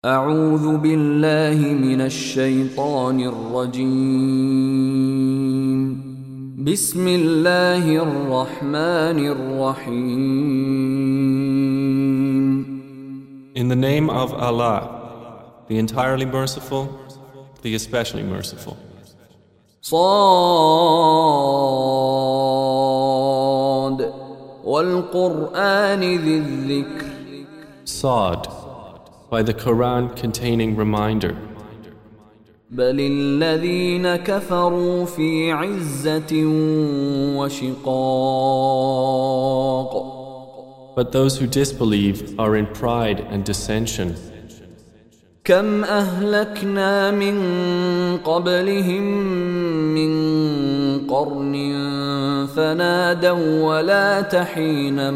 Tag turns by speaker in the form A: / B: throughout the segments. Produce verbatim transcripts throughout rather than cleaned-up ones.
A: أعوذ بالله من الشيطان الرجيم بسم الله الرحمن الرحيم
B: In the name of Allah, the entirely merciful, the especially merciful.
A: صاد والقرآن ذي الذكر
B: Sa'd, by the Quran containing reminder.
A: بل الذين كفروا في عزة وشقاق
B: But those who disbelieve are in pride and dissension.
A: كم أهلكنا من قبلهم من قرن فنادوا ولا تحين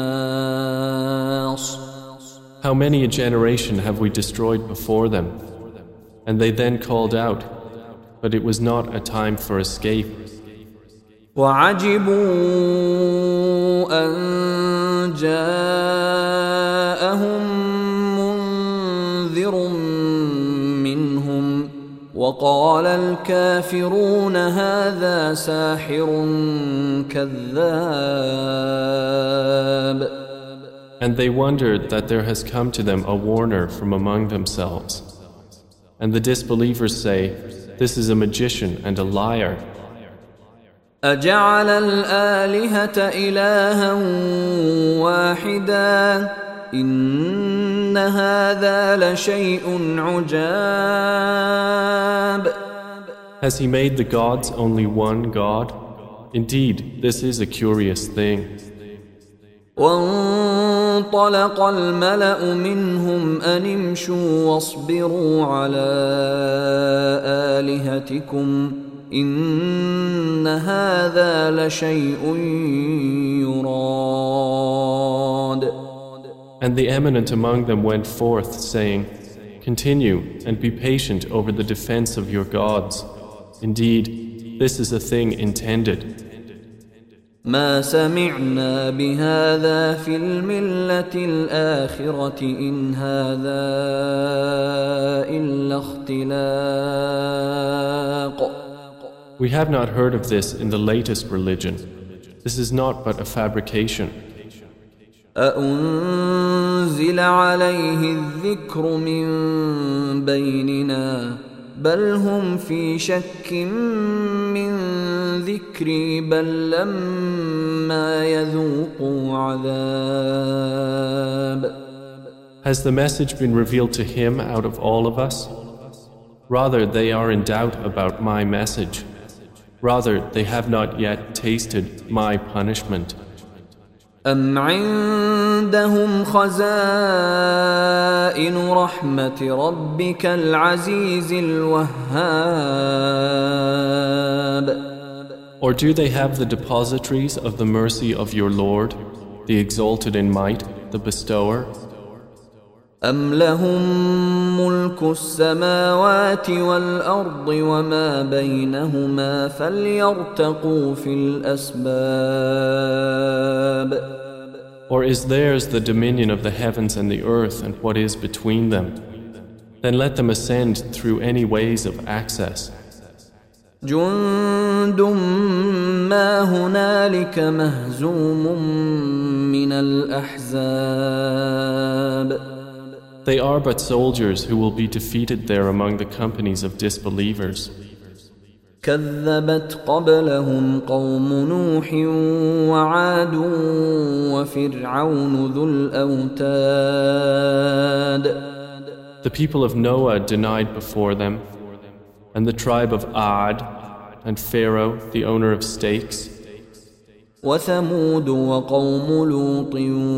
A: مناص
B: How many a generation have we destroyed before them? And they then called out, but it was not a time for escape.
A: وعجبوا أن جاءهم منذر منهم وقال الكافرون هذا ساحر كذاب.
B: And they wondered that there has come to them a warner from among themselves. And the disbelievers say, this is a magician and a liar.
A: أجعل الآلهة إلها واحدا إن هذا لشيء عجاب.
B: Has he made the gods only one God? Indeed, this is a curious thing.
A: وانطلق الملأ منهم أن امشوا واصبروا على آلهتكم إن هذا لشيء يراد.
B: And the eminent among them went forth, saying, continue and be patient over the defense of your gods. Indeed, this is a thing intended.
A: ما سمعنا بهذا في الملة الآخرة إن هذا إلا اختلاق.
B: We have not heard of this in the latest religion. This is not but a fabrication.
A: أأنزل عليه الذكر من بيننا بل هم في شك من ذكري بل لما يذوقوا عذاب.
B: Has the message been revealed to him out of all of us? Rather, they are in doubt about my message. Rather, they have not yet tasted my punishment.
A: أم عندهم خزائن رحمة ربك العزيز الوهاب.
B: Or do they have the depositories of the mercy of your Lord, the exalted in might, the bestower?
A: أم لهم ملك السماوات والأرض وما بينهما فليرتقوا في الأسباب.
B: Or is theirs the dominion of the heavens and the earth and what is between them? Then let them ascend through any ways of access.
A: جند ما هنالك مهزوم من الأحزاب.
B: They are but soldiers who will be defeated there among the companies of disbelievers.
A: كذبت قبلهم قوم نوح وعاد وفرعون ذو الأوتاد.
B: The people of Noah denied before them, and the tribe of Ad, and Pharaoh, the owner of stakes,
A: وثمود وقوم لوط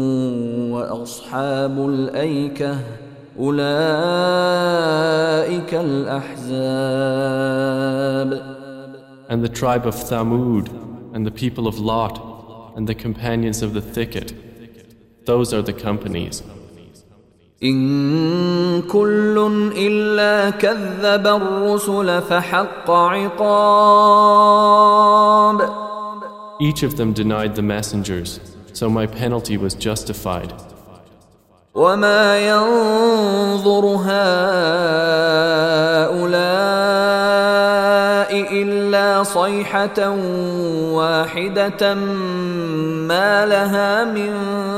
A: وأصحاب الأيكة أولئك الأحزاب.
B: and the tribe of Thamud, and the people of Lot, and the companions of the thicket. Those are the companies.
A: إن كل إلا كذب الرسل فحق عقاب.
B: Each of them denied the messengers, so my penalty was justified.
A: وما ينظر هؤلاء إلا صيحة واحدة ما لها من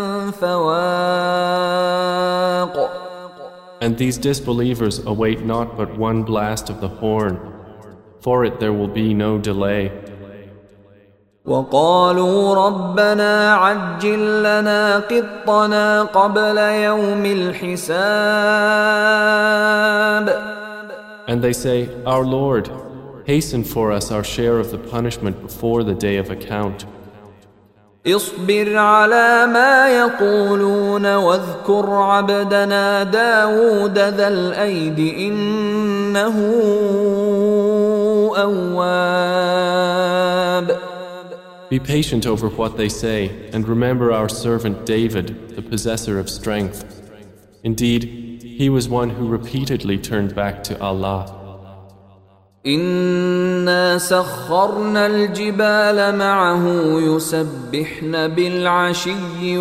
A: فواق.
B: And these disbelievers await not but one blast of the horn. For it there will be no delay.
A: وقالوا ربنا عجل لنا قطنا قبل يوم الحساب.
B: And they say, Our Lord, hasten for us our share of the punishment before the day of account.
A: اصبر على ما يقولون واذكر عبدنا داود ذا الأيد إنه أواب.
B: Be patient over what they say, and remember our servant David, the possessor of strength. Indeed, he was one who repeatedly turned back to Allah.
A: إنا سخرنا الجبال معه يسبحن بالعشي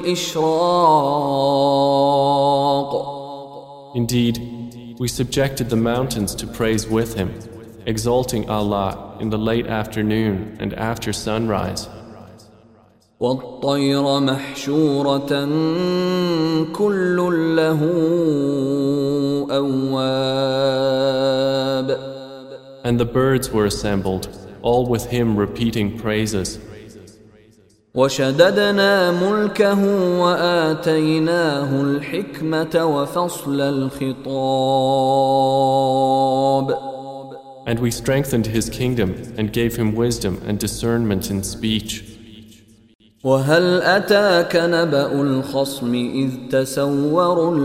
A: والإشراق.
B: Indeed, we subjected the mountains to praise with him, exalting Allah in the late afternoon and after sunrise.
A: والطير محشورة كل له أواب.
B: And the birds were assembled, all with him repeating praises.
A: وشددنا ملكه وآتيناه الحكمة وفصل الخطاب.
B: And we strengthened his kingdom and gave him wisdom and discernment in speech.
A: وهل أتاك نبأ الخصم إذ تسوروا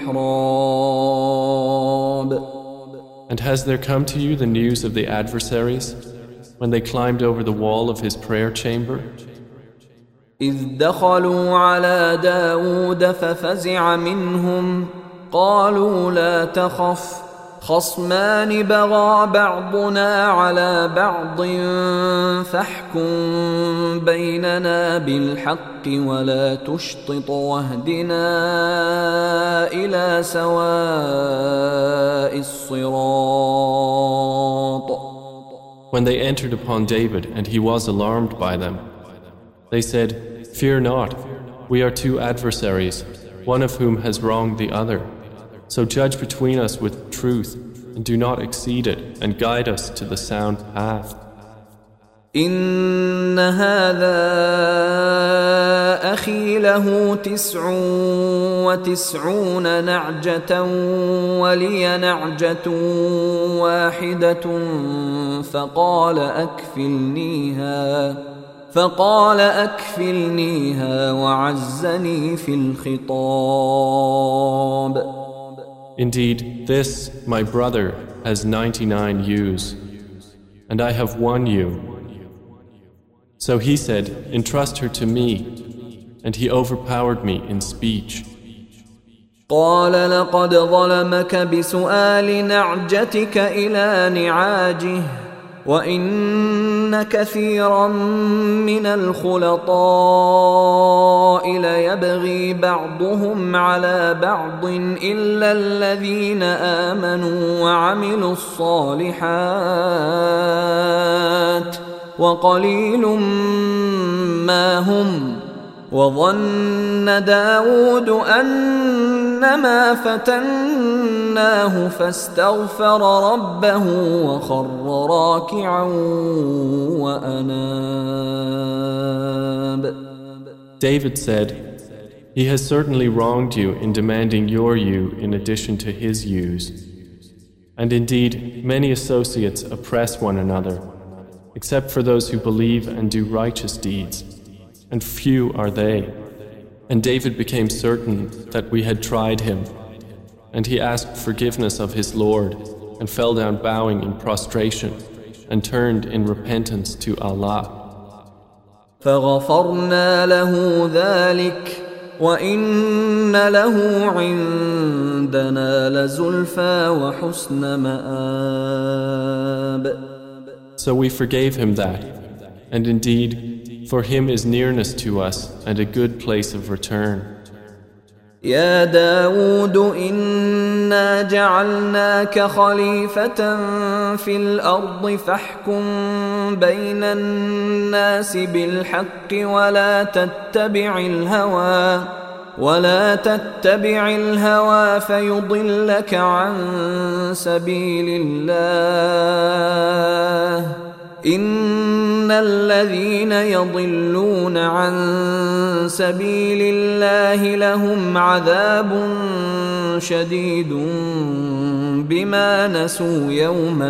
A: المحراب.
B: And has there come to you the news of the adversaries when they climbed over the wall of his prayer chamber?
A: إذ دخلوا على داود ففزع منهم قالوا لا تخف خصمان بغى بعضنا على بعض فاحكم بيننا بالحق ولا تشطط واهدنا إلى سواء الصراط.
B: When they entered upon David and he was alarmed by them, they said, Fear not, we are two adversaries, one of whom has wronged the other. So judge between us with truth, and do not exceed it, and guide us to the sound path.
A: إن هذا أخي له تسع وتسعون نعجة ولي نعجة واحدة فقال أكفلنيها فقال أكفلنيها وعزني في الخطاب.
B: Indeed, this, my brother, has ninety-nine ewes, and I have one ewe. So he said, Entrust her to me, and he overpowered me in speech.
A: قال لقد ظلمك بسؤال نعجتك إلى نعاجه وإن كثيرا من الخلطاء ليبغي بعضهم على بعض إلا الذين آمنوا وعملوا الصالحات وقليل ما هم. وظن داود أنما فتناه فاستغفر ربه وخر راكعا وأناب.
B: David said, He has certainly wronged you in demanding your ewe in addition to his ewes. And indeed, many associates oppress one another, except for those who believe and do righteous deeds. And few are they. And David became certain that we had tried him. And he asked forgiveness of his Lord, and fell down bowing in prostration, and turned in repentance to Allah.
A: فغفرنا له ذلك وإن له عندنا لزلفى وحسن مآب.
B: So we forgave him that, and indeed, for him is nearness to us and a good place of return.
A: يا داود إنا جعلناك خليفة في الأرض فاحكم بين الناس بالحق ولا تتبع الهوى ولا تتبع الهوى فيضلك عن سبيل الله إن الذين يضلون عن سبيل الله لهم عذاب شديد بما نسوا يوم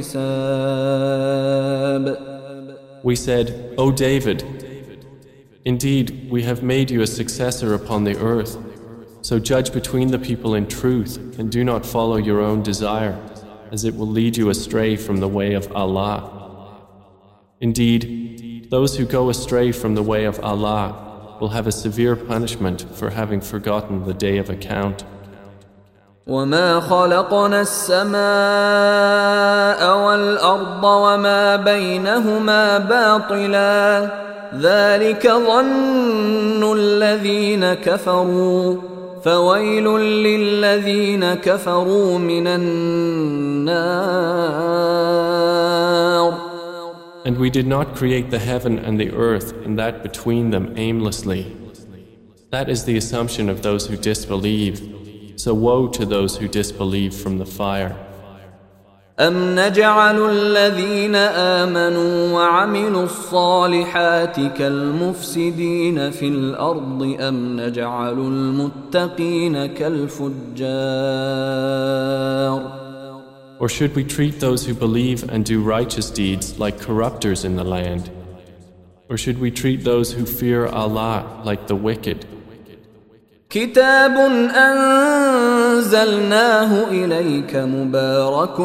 A: الحساب.
B: We said, O David, indeed we have made you a successor upon the earth, so judge between the people in truth and do not follow your own desire, as it will lead you astray from the way of Allah. Indeed, those who go astray from the way of Allah will have a severe punishment for having forgotten the day of account.
A: وما خلقنا السماء والأرض وما بينهما باطلا ذلك ظن الذين كفروا فويل للذين كفروا من النار.
B: And we did not create the heaven and the earth and that between them aimlessly. That is the assumption of those who disbelieve. So woe to those who disbelieve from the fire.
A: أم نجعل الذين آمنوا وعملوا الصالحات كالمفسدين في الأرض أم نجعل المتقين كالفجار.
B: Or should we treat those who believe and do righteous deeds like corruptors in the land? Or should we treat those who fear Allah like the wicked?
A: كتاب أنزلناه إليك مبارك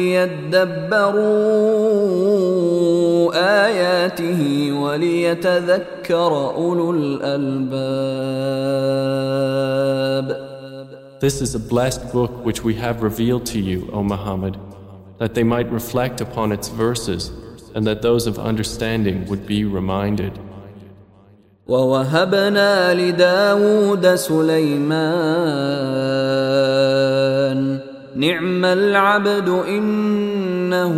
A: ليدبروا آياته وليتذكر أولو الألباب.
B: This is a blessed book which we have revealed to you, O Muhammad, that they might reflect upon its verses and that those of understanding would be reminded.
A: وَوَهَبْنَا لِدَاوُودَ سُلَيْمَانَ نِعْمَ الْعَبْدُ إِنَّهُ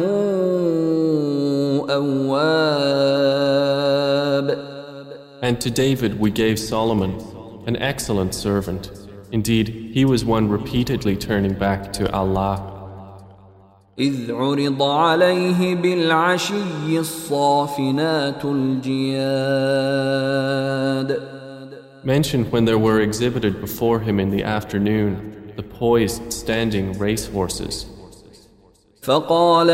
A: أَوَّابٌ.
B: And to David we gave Solomon, an excellent servant. Indeed, he was one repeatedly turning back to Allah.
A: إذ عرض عليه بالعشي الصافنات الجياد.
B: Mentioned when there were exhibited before him in the afternoon the poised standing racehorses.
A: فقال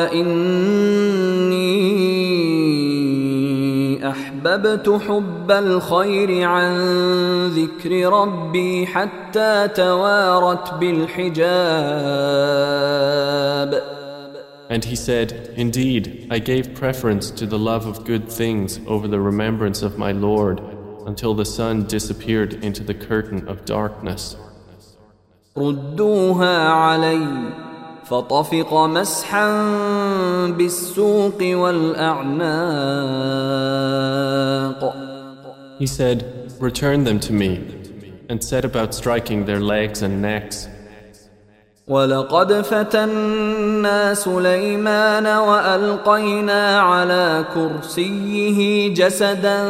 A: إني أحببت حب الخير عن ذكر ربي حتى توارت بالحجاب.
B: And he said, Indeed, I gave preference to the love of good things over the remembrance of my Lord until the sun disappeared into the curtain of darkness.
A: ردوها علي فطفق مسحا بالسوق والأعناق.
B: He said, Return them to me, and set about striking their legs and necks.
A: ولقد فتنا سليمان وألقينا على كرسيه جسدا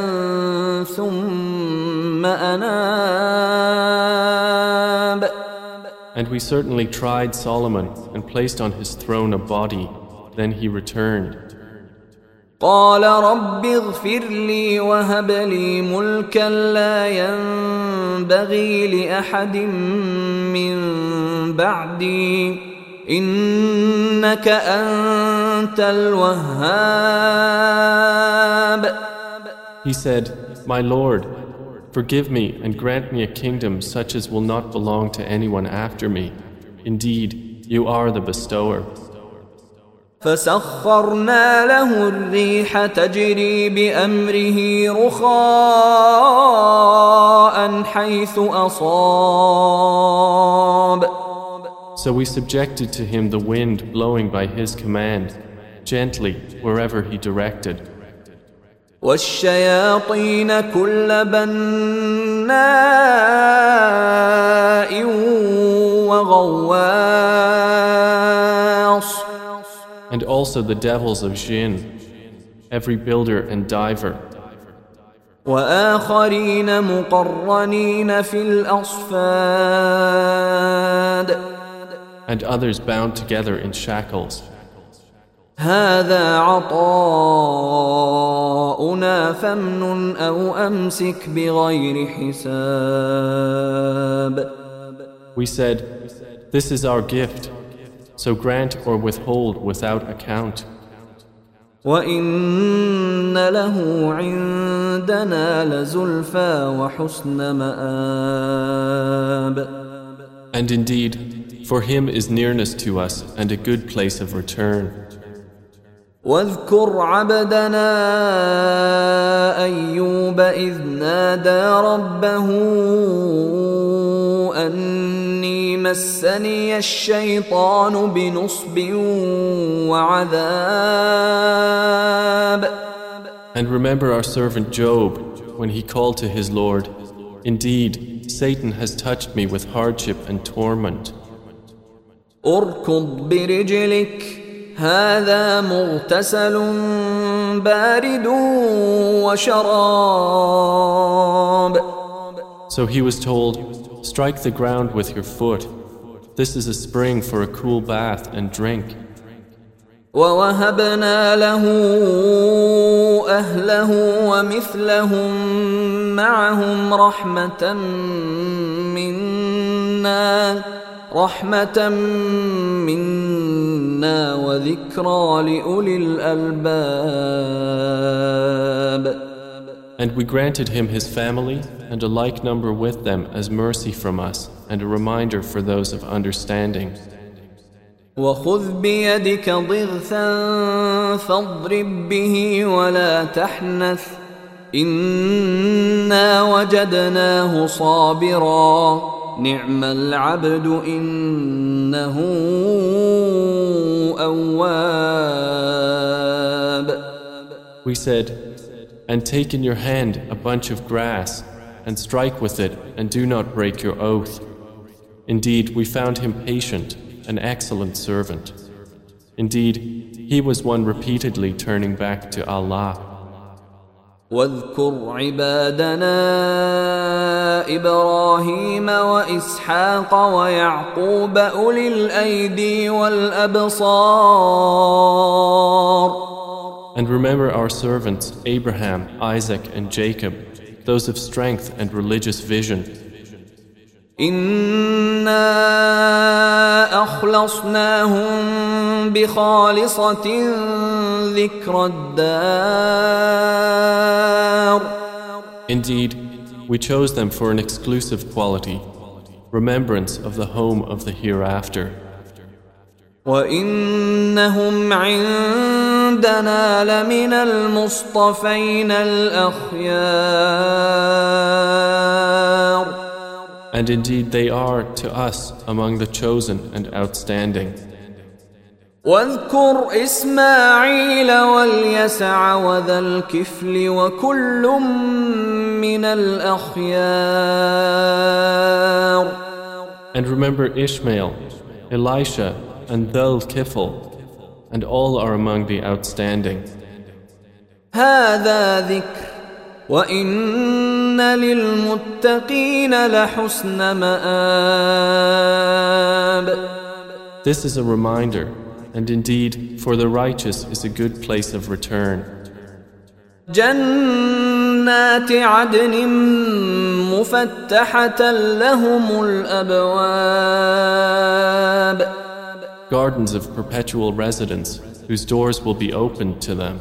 A: ثم أناب.
B: And we certainly tried Solomon and placed on his throne a body, then he returned.
A: قال رب اغفر لي وهب لي ملكا لا ينبغي لأحد من بعدي إنك أنت الوهاب.
B: He said, My Lord, forgive me and grant me a kingdom such as will not belong to anyone after me. Indeed, you are the bestower.
A: فسخرنا له الريح تجري بأمره رخاء حيث أصاب.
B: So we subjected to him the wind blowing by his command, gently wherever he directed.
A: والشياطين كل بناء سفهاء وغواص.
B: And also the devils of jinn, every builder and diver.
A: وآخرين مقرنين في الأصفاد.
B: And others bound together in shackles.
A: هذا عطاؤنا فامنن أو أمسك بغير حساب.
B: We said, this is our gift, so grant or withhold without account.
A: وإن له عندنا لزلفى وحسن مآب.
B: And indeed, for him is nearness to us and a good place of return.
A: واذكر عبدنا أيوب إذ نادى ربه أني مسني الشيطان بنصب وعذاب.
B: And remember our servant Job when he called to his Lord, indeed, Satan has touched me with hardship and torment.
A: اركض برجلك هذا مغتسل بارد وشراب.
B: So he was told, strike the ground with your foot. This is a spring for a cool bath and drink.
A: ووهبنا له أهله ومثلهم معهم رحمة منا رحمة منا وذكرى لأولي الألباب.
B: And we granted him his family and a like number with them as mercy from us and a reminder for those of understanding.
A: وخذ بيدك ضغثا فاضرب به ولا تحنث إنا وجدناه صابرا نعم العبد إنه أواب.
B: We said, and take in your hand a bunch of grass and strike with it and do not break your oath. Indeed, we found him patient, an excellent servant. Indeed, he was one repeatedly turning back to Allah.
A: واذكر عبادنا إبراهيم وإسحاق ويعقوب أولي الأيدي والأبصار.
B: And remember our servants Abraham, Isaac and Jacob, those of strength and religious vision.
A: إنا أخلصناهم بخالصة ذكر الدار.
B: Indeed, we chose them for an exclusive quality, remembrance of the home of the hereafter.
A: وإنهم عندنا لمن المصطفين الأخيار.
B: And indeed they are to us among the chosen and outstanding.
A: واذكر إسماعيل واليسع وذا الكفل وكل من الأخيار.
B: And remember Ishmael, Elisha, and Dhul Kifl, and all are among the outstanding.
A: هذا ذكر وإن للمتقين لحسن مآب.
B: This is a reminder, and indeed for the righteous is a good place of return.
A: جنات عدن مفتحة لهم الأبواب.
B: Gardens of perpetual residence, whose doors will be opened to them.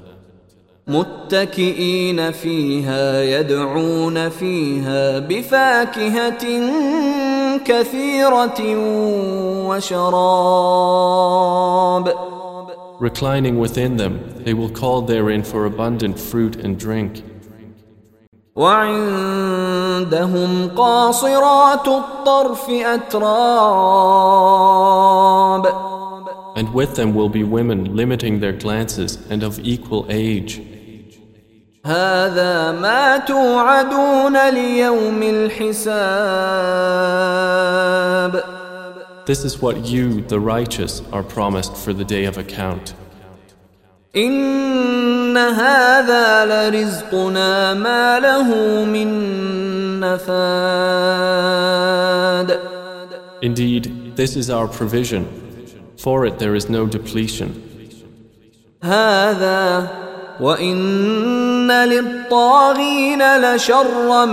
A: متكئين فيها يدعون فيها بفاكهة كثيرة وشراب.
B: Reclining within them, they will call therein for abundant fruit and drink.
A: وعندهم قاصرات الطرف أتراب.
B: And with them will be women limiting their glances and of equal age.
A: هذا ما توعدون ليوم الحساب.
B: This is what you, the righteous, are promised for the day of account.
A: إن هذا لرزقنا ما له من نفاد.
B: Indeed, this is our provision. For it there is no depletion.
A: هذا وإن للطاغين لشر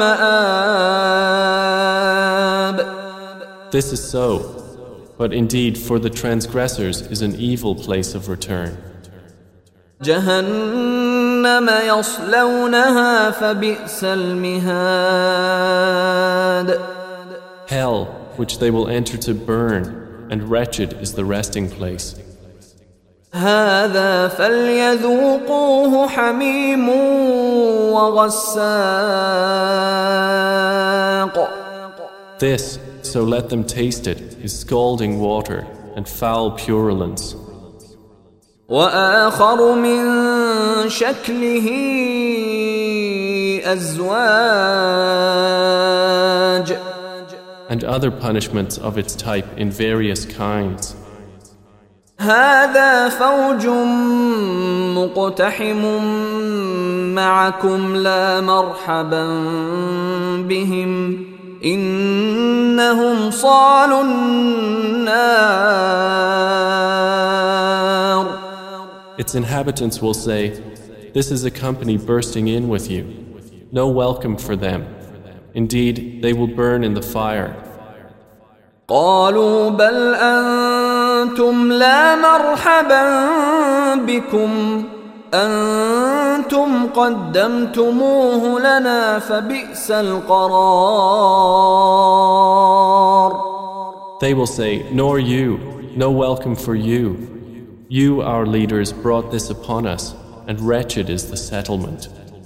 A: مآب.
B: This is so, but indeed for the transgressors is an evil place of return.
A: جهنم يصلونها فبئس المهاد.
B: Hell, which they will enter to burn, and wretched is the resting place.
A: هذا فليذوقوه حميم وغساق.
B: This, so let them taste it, is scalding water and foul purulence.
A: وآخر من شكله أزواج.
B: And other punishments of its type in various kinds.
A: هذا فوج مقتحم معكم لا مرحبا بهم إنهم صالوا النار.
B: Its inhabitants will say, "This is a company bursting in with you. No welcome for them. Indeed, they will burn in the fire."
A: قالوا بل أنتم لا مرحبا بكم أنتم قدمتموه لنا فبئس القرار.
B: They will say, "Nor you, no welcome for you. You, our leaders, brought this upon us, and wretched is the settlement."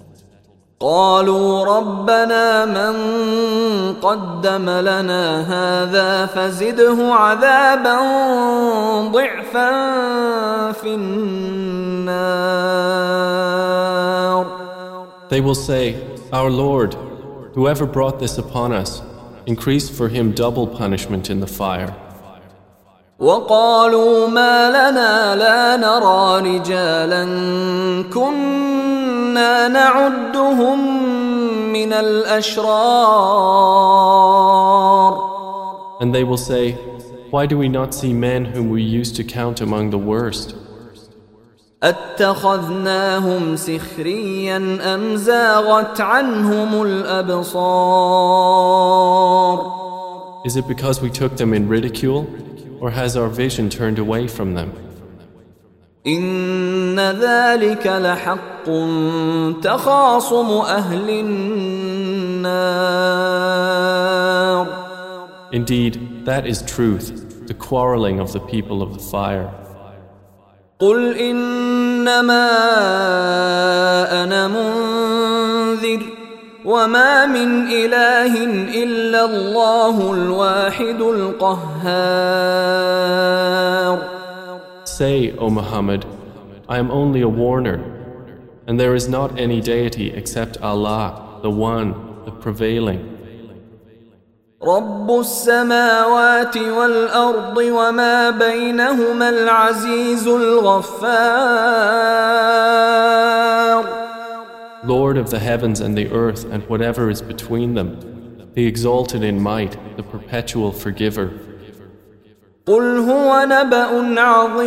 A: قالوا ربنا من قدم لنا هذا فزده عذابا ضعفا في النار.
B: They will say, "Our Lord, whoever brought this upon us, increase for him double punishment in the fire."
A: وقالوا ما لنا لا نرى رجالا كنا نعدهم من الأشرار.
B: And they will say, "Why do we not see men whom we used to count among the worst?
A: أتخذناهم سخريا أم زاغت عنهم الأبصار.
B: Is it because we took them in ridicule, or has our vision turned away from them?
A: إن ذلك لحق تخاصم أهل النار.
B: Indeed, that is truth, the quarreling of the people of the fire.
A: قل إنما أنا منذر وما من إله إلا الله الواحد القهار.
B: Say, O Muhammad, I am only a warner, and there is not any deity except Allah, the One, the Prevailing.
A: رب السماوات والأرض وما بينهما العزيز الغفار.
B: Lord of the heavens and the earth and whatever is between them, the exalted in might, the perpetual forgiver.
A: قل هو نبأ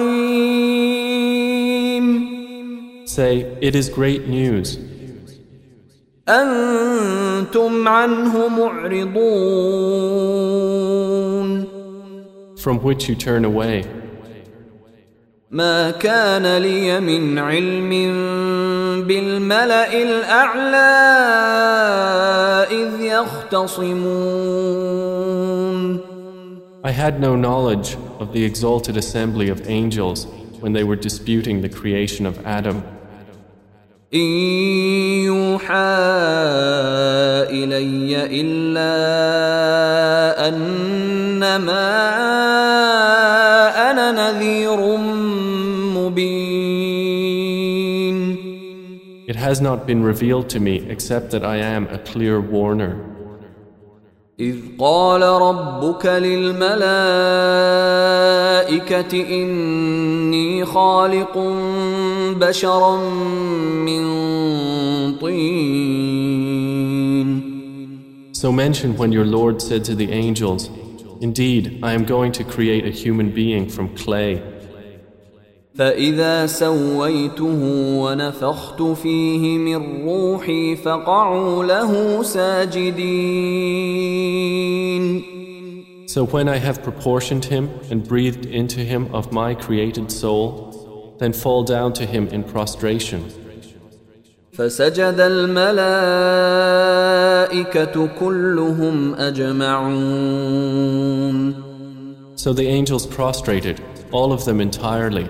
A: عظيم.
B: Say, it is great news.
A: أنتم عنه معرضون.
B: From which you turn away.
A: ما كان لي من علم بالملأ الأعلى إذ يختصمون.
B: I had no knowledge of the exalted assembly of angels when they were disputing the creation of Adam.
A: إن يوحى إلي إلا أنما أنا نذير مبين.
B: It has not been revealed to me except that I am a clear warner.
A: إذ قال ربك للملائكة إني خالق بشرا من طين.
B: So mention when your Lord said to the angels, "Indeed, I am going to create a human being from clay."
A: فإذا سويته ونفخت فيه من روحي فقعوا له ساجدين.
B: So when I have proportioned him and breathed into him of my created soul, then fall down to him in prostration.
A: فسجد الملائكة كلهم أجمعون.
B: So the angels prostrated, all of them entirely.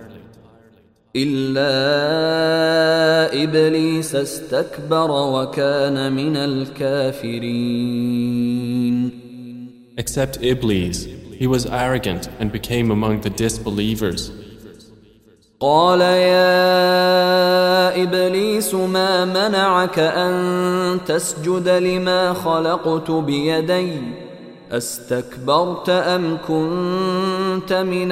A: إلا إبليس استكبر وكان من الكافرين.
B: Except Iblis, he was arrogant and became among the disbelievers.
A: قال يا إبليس ما منعك أن تسجد لما خلقت بيدي أستكبرت أم كنت من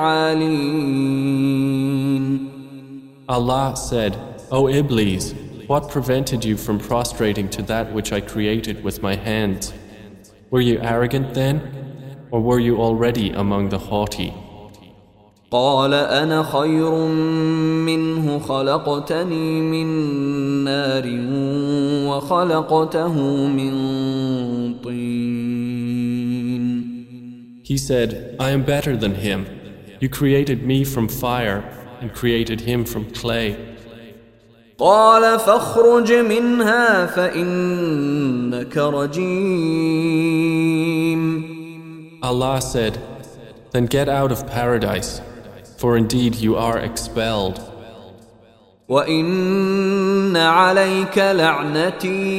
A: العالين.
B: Allah said, "O Iblis, what prevented you from prostrating to that which I created with my hands? Were you arrogant then, or were you already among the haughty?"
A: قال أنا خير منه خلقتني من نار وخلقته من طين.
B: He said, "I am better than him. You created me from fire and created him from clay."
A: قال فاخرج منها فإنك رجيم.
B: Allah said, "Then get out of paradise, for indeed you are expelled.
A: وإن عليك لعنتي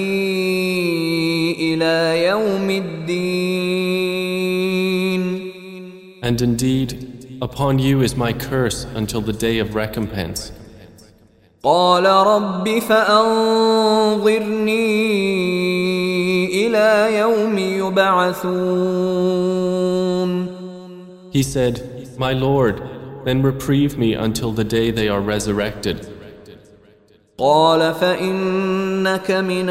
A: إلى يوم الدين.
B: And indeed, upon you is my curse until the day of recompense."
A: قال رب فأنظرني إلى يوم يبعثون.
B: He said, "My Lord, then reprieve me until the day they are resurrected."
A: قال فإنك من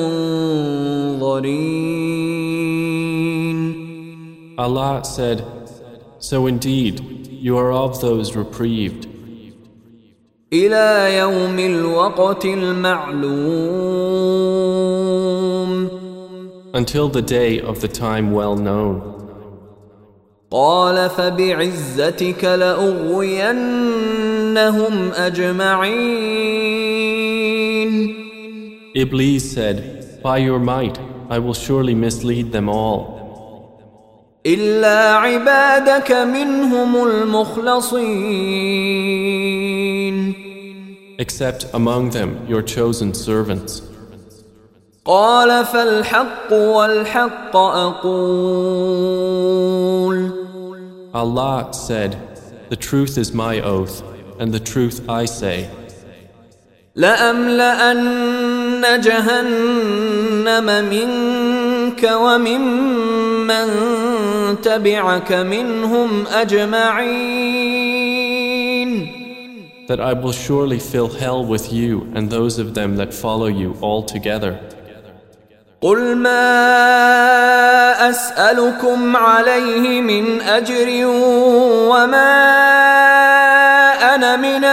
A: المنظرين.
B: Allah said, "So indeed, you are of those reprieved."
A: إلى يوم الوقت المعلوم.
B: Until the day of the time well known.
A: قال فبعزتك لأغوينهم أجمعين.
B: Iblis said, "By your might, I will surely mislead them all.
A: إلا عبادك منهم المخلصين.
B: Except among them your chosen servants."
A: قال فالحق والحق أقول.
B: Allah said, "The truth is my oath, and the truth I say.
A: لأملأن جهنم منك وممن تبعك منهم أجمعين.
B: That I will surely fill hell with you and those of them that follow you all together.
A: قل ما أسألكم عليه من أجر وما أنا من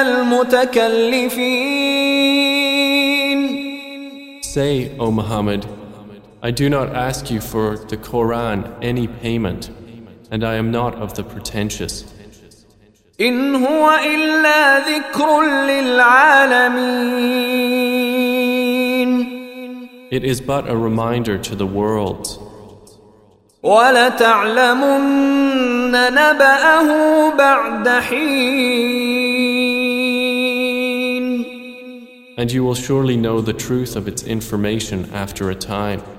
A: المتكلفين.
B: Say, O Muhammad, I do not ask you for the Quran any payment, and I am not of the pretentious.
A: إن هو إلا ذكر للعالمين.
B: It is but a reminder to the worlds.
A: وَلَتَعْلَمُنَّ نَبَأَهُ بَعْدَ حِينٍ.
B: And you will surely know the truth of its information after a time.